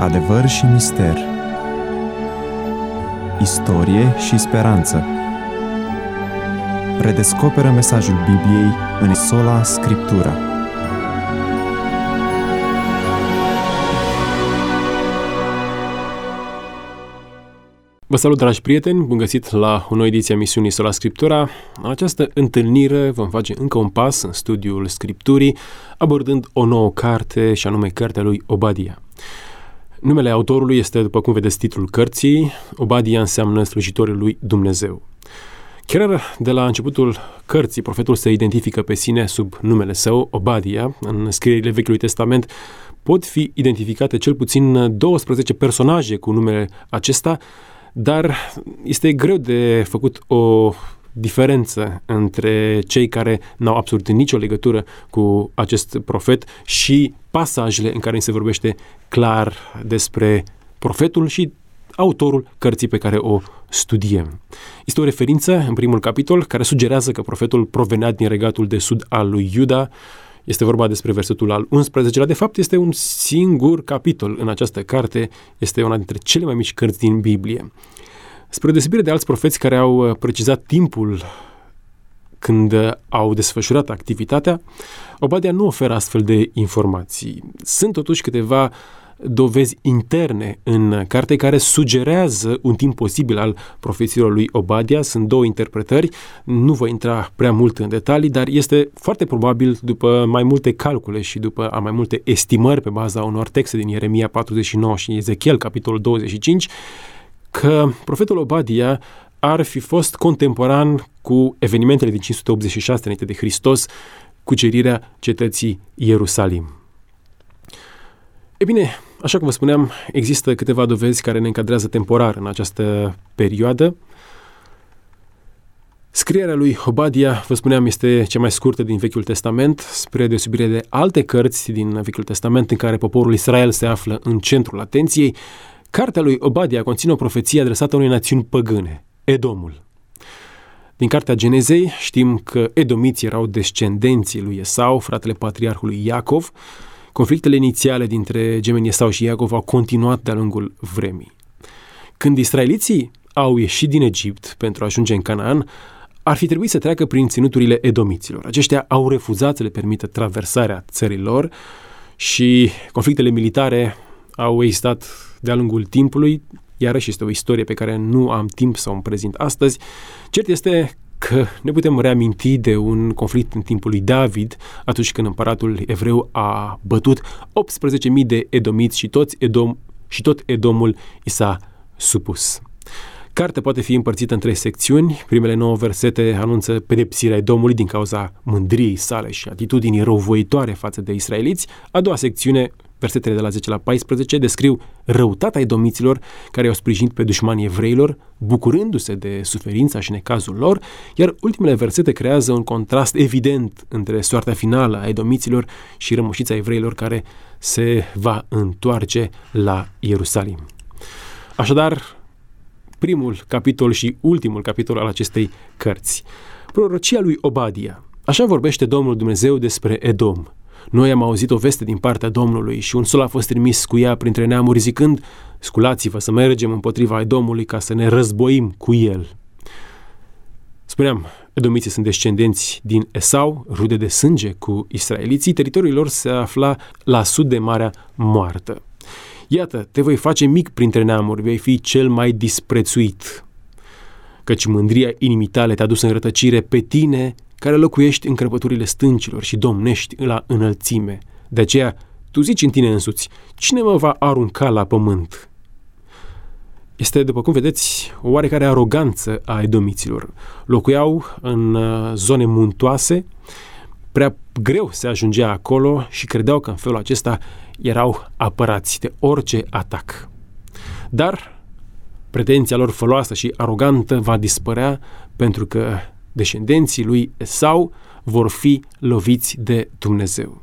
Adevăr și mister, istorie și speranță. Redescoperă mesajul Bibliei în Sola Scriptura. Vă salut, dragi prieteni! Bun găsit la o nouă ediție a misiunii Sola Scriptura. În această întâlnire vom face încă un pas în studiul Scripturii, abordând o nouă carte, și anume cartea lui Obadia. Numele autorului este, după cum vedeți, titlul cărții. Obadia înseamnă slujitorul lui Dumnezeu. Chiar de la începutul cărții, profetul se identifică pe sine sub numele său, Obadia. În scrierile Vechiului Testament pot fi identificate cel puțin 12 personaje cu numele acesta, dar este greu de făcut o diferență între cei care n-au absolut nicio legătură cu acest profet și pasajele în care se vorbește clar despre profetul și autorul cărții pe care o studiem. Este o referință în primul capitol care sugerează că profetul provenea din regatul de sud al lui Iuda. Este vorba despre versetul al 11-lea. De fapt, este un singur capitol în această carte. Este una dintre cele mai mici cărți din Biblie. Spre deosebire de alți profeți care au precizat timpul când au desfășurat activitatea, Obadia nu oferă astfel de informații. Sunt totuși câteva dovezi interne în carte care sugerează un timp posibil al profețiilor lui Obadia. Sunt două interpretări, nu voi intra prea mult în detalii, dar este foarte probabil, după mai multe calcule și după mai multe estimări pe baza unor texte din Ieremia 49 și Ezechiel, capitolul 25, că profetul Obadia ar fi fost contemporan cu evenimentele din 586 înainte de Hristos, cucerirea cetății Ierusalim. E bine, așa cum vă spuneam, există câteva dovezi care ne încadrează temporar în această perioadă. Scrierea lui Obadia, vă spuneam, este cea mai scurtă din Vechiul Testament, spre deosebire de alte cărți din Vechiul Testament în care poporul Israel se află în centrul atenției. Cartea lui Obadia conține o profeție adresată unei națiuni păgâne, Edomul. Din cartea Genezei știm că edomiții erau descendenții lui Esau, fratele patriarhului Iacov. Conflictele inițiale dintre gemenii Esau și Iacov au continuat de-a lungul vremii. Când israeliții au ieșit din Egipt pentru a ajunge în Canaan, ar fi trebuit să treacă prin ținuturile edomiților. Aceștia au refuzat să le permită traversarea țării lor și conflictele militare au existat de-a lungul timpului. Iarăși este o istorie pe care nu am timp să o prezint astăzi. Cert este că ne putem reaminti de un conflict în timpul lui David, atunci când împăratul evreu a bătut 18.000 de edomiți și tot Edomul i s-a supus. Cartea poate fi împărțită în 3 secțiuni. Primele 9 versete anunță pedepsirea Edomului din cauza mândriei sale și atitudinii răuvoitoare față de israeliți. A doua secțiune, versetele de la 10 la 14, descriu răutatea edomiților care au sprijinit pe dușmanii evreilor, bucurându-se de suferința și necazul lor, iar ultimele versete creează un contrast evident între soarta finală a edomiților și rămășița evreilor care se va întoarce la Ierusalim. Așadar, primul capitol și ultimul capitol al acestei cărți. Prorocia lui Obadia. Așa vorbește Domnul Dumnezeu despre Edom. Noi am auzit o veste din partea Domnului și un sol a fost trimis cu ea printre neamuri zicând: sculați-vă să mergem împotriva Edomului ca să ne războim cu el. Spuneam, edomiții sunt descendenți din Esau, rude de sânge cu israeliții. Teritoriul lor se afla la sud de Marea Moartă. Iată, te voi face mic printre neamuri, vei fi cel mai disprețuit, căci mândria inimii tale te-a dus în rătăcire pe tine, care locuiești în crăpăturile stâncilor și domnești la înălțime. De aceea, tu zici în tine însuți: cine mă va arunca la pământ? Este, după cum vedeți, o oarecare aroganță a edomiților. Locuiau în zone muntoase, prea greu se ajungea acolo și credeau că în felul acesta erau apărați de orice atac. Dar pretenția lor făloasă și arogantă va dispărea pentru că descendenții lui Esau vor fi loviți de Dumnezeu.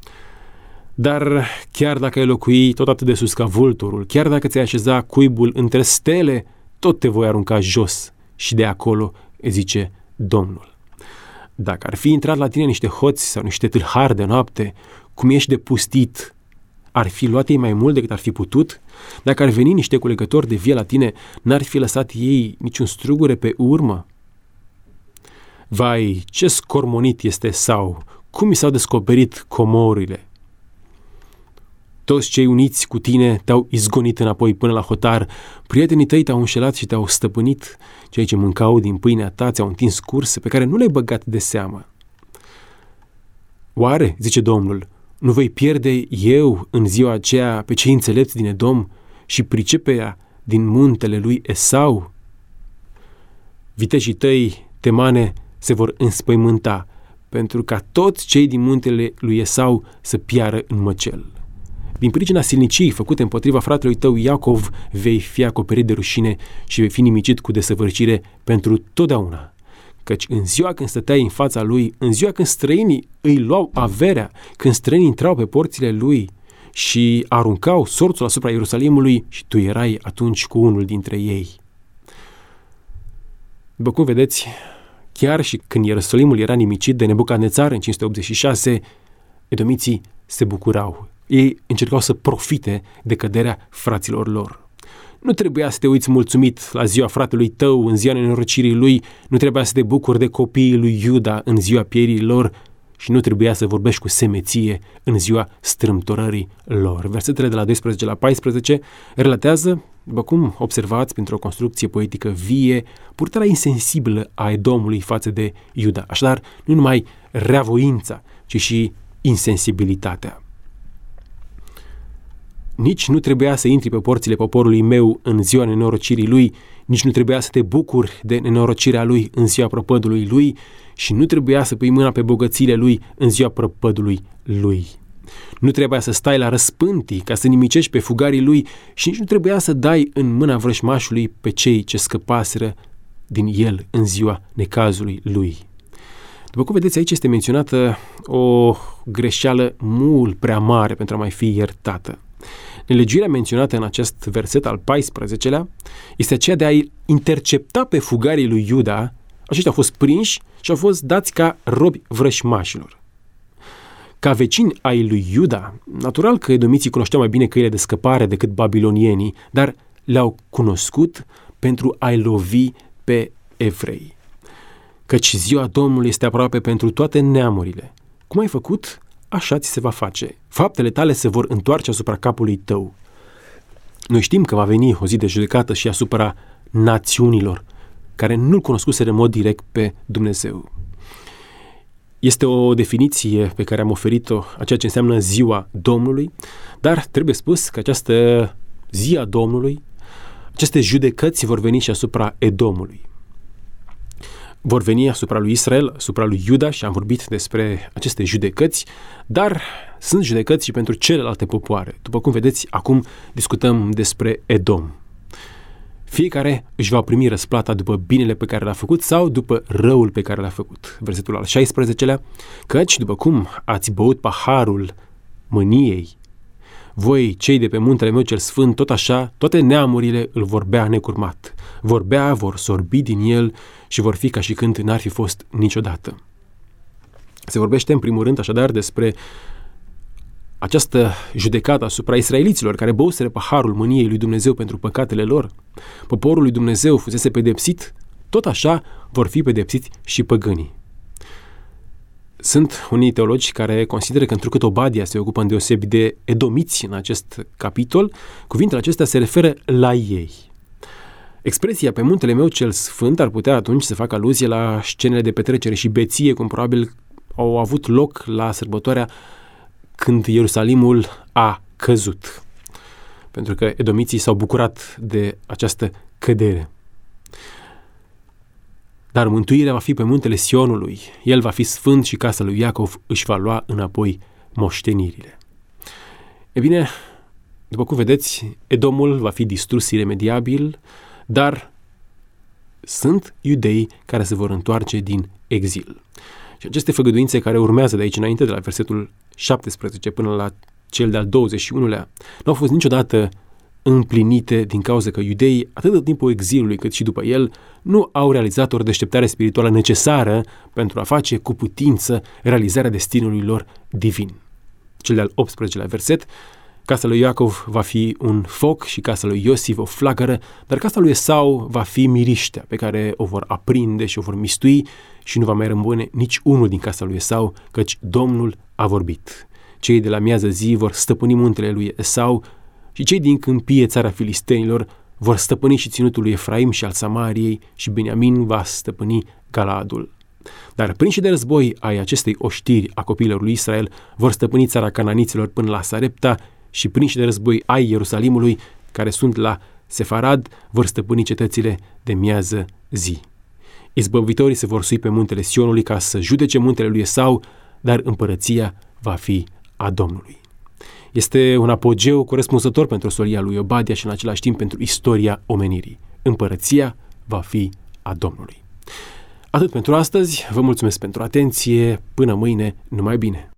Dar chiar dacă ai locui tot atât de sus ca vulturul, chiar dacă ți-ai așeza cuibul între stele, tot te voi arunca jos și de acolo, zice Domnul. Dacă ar fi intrat la tine niște hoți sau niște tâlhari de noapte, cum ești de pustit, ar fi luat ei mai mult decât ar fi putut? Dacă ar veni niște culegători de vie la tine, n-ar fi lăsat ei niciun strugure pe urmă? Vai, ce scormonit este Esau! Cum mi s-au descoperit comorurile? Toți cei uniți cu tine te-au izgonit înapoi până la hotar, prietenii tăi te-au înșelat și te-au stăpânit, cei ce mâncau din pâinea ta ți-au întins curse pe care nu le-ai băgat de seamă. Oare, zice Domnul, nu voi pierde eu în ziua aceea pe cei înțelepți din Edom și priceperea din muntele lui Esau? Vitejii tăi, Temane, se vor înspăimânta, pentru ca toți cei din muntele lui Esau să piară în măcel. Din pricina silniciei făcute împotriva fratelui tău Iacov, vei fi acoperit de rușine și vei fi nimicit cu desăvârșire pentru totdeauna. Căci în ziua când stăteai în fața lui, în ziua când străinii îi luau averea, când străinii intrau pe porțile lui și aruncau sorțul asupra Ierusalimului, și tu erai atunci cu unul dintre ei. După cum vedeți, chiar și când Ierusalimul era nimicit de Nebucadnețar în 586, edomiții se bucurau. Ei încercau să profite de căderea fraților lor. Nu trebuia să te uiți mulțumit la ziua fratelui tău în ziua nenorocirii lui, nu trebuia să te bucuri de copiii lui Iuda în ziua pierii lor și nu trebuia să vorbești cu semeție în ziua strâmtorării lor. Versetele de la 12 la 14 relatează, după cum observați printr-o construcție poetică vie, purtarea insensibilă a Edomului față de Iuda. Așadar, nu numai reavoința, ci și insensibilitatea. Nici nu trebuia să intri pe porțile poporului meu în ziua nenorocirii lui, nici nu trebuia să te bucuri de nenorocirea lui în ziua prăpădului lui și nu trebuia să pui mâna pe bogățiile lui în ziua prăpădului lui. Nu trebuia să stai la răspântii ca să nimicești pe fugarii lui și nici nu trebuia să dai în mâna vrăjmașului pe cei ce scăpaseră din el în ziua necazului lui. După cum vedeți, aici este menționată o greșeală mult prea mare pentru a mai fi iertată. Nelegiuirea menționată în acest verset al 14-lea este aceea de a-i intercepta pe fugarii lui Iuda. Aceștia au fost prinși și au fost dați ca robi vrășmașilor. Ca vecini ai lui Iuda, natural că edomiții cunoșteau mai bine căile de scăpare decât babilonienii, dar le-au cunoscut pentru a-i lovi pe evrei. Căci ziua Domnului este aproape pentru toate neamurile. Cum ai făcut, așa ți se va face. Faptele tale se vor întoarce asupra capului tău. Noi știm că va veni o zi de judecată și asupra națiunilor care nu-L cunoscuseră în mod direct pe Dumnezeu. Este o definiție pe care am oferit-o a ceea ce înseamnă ziua Domnului, dar trebuie spus că această zi a Domnului, aceste judecăți vor veni și asupra Edomului. Vor veni asupra lui Israel, asupra lui Iuda și am vorbit despre aceste judecăți, dar sunt judecăți și pentru celelalte popoare. După cum vedeți, acum discutăm despre Edom. Fiecare își va primi răsplata după binele pe care l-a făcut sau după răul pe care l-a făcut. Versetul al 16-lea, căci după cum ați băut paharul mâniei, voi, cei de pe muntele meu cel sfânt, tot așa, toate neamurile îl vor bea necurmat. Vor bea, vor sorbi din el și vor fi ca și când n-ar fi fost niciodată. Se vorbește în primul rând așadar despre această judecată asupra israeliților care băuseră paharul mâniei lui Dumnezeu pentru păcatele lor. Poporul lui Dumnezeu fusese pedepsit, tot așa vor fi pedepsiți și păgânii. Sunt unii teologi care consideră că întrucât Obadia se ocupă îndeosebi de edomiți în acest capitol, cuvintele acestea se referă la ei. Expresia pe muntele meu cel sfânt ar putea atunci să facă aluzie la scenele de petrecere și beție, cum probabil au avut loc la sărbătoarea când Ierusalimul a căzut. Pentru că edomiții s-au bucurat de această cădere. Dar mântuirea va fi pe muntele Sionului. El va fi sfânt și casa lui Iacov își va lua înapoi moștenirile. E bine, după cum vedeți, Edomul va fi distrus iremediabil, dar sunt iudei care se vor întoarce din exil. Și aceste făgăduințe care urmează de aici înainte, de la versetul 17 până la cel de-al 21-lea, nu au fost niciodată împlinite din cauza că iudeii, atât în timpul exilului cât și după el, nu au realizat o deșteptare spirituală necesară pentru a face cu putință realizarea destinului lor divin. Cel de-al 18-lea verset Casa lui Iacov va fi un foc și casa lui Iosif o flacără, dar casa lui Esau va fi miriștea pe care o vor aprinde și o vor mistui și nu va mai rămâne nici unul din casa lui Esau, căci Domnul a vorbit. Cei de la miază zi vor stăpâni muntele lui Esau și cei din câmpie țara filistenilor vor stăpâni și ținutul lui Efraim și al Samariei și Beniamin va stăpâni Galaadul. Dar prinși de război ai acestei oștiri a copiilor lui Israel vor stăpâni țara cananiților până la Sarepta și prinși de război ai Ierusalimului, care sunt la Sefarad, vor stăpâni cetățile de miază zi. Izbăvitorii se vor sui pe muntele Sionului ca să judece muntele lui Esau, dar împărăția va fi a Domnului. Este un apogeu corespunzător pentru solia lui Obadia și în același timp pentru istoria omenirii. Împărăția va fi a Domnului. Atât pentru astăzi, vă mulțumesc pentru atenție, până mâine, numai bine!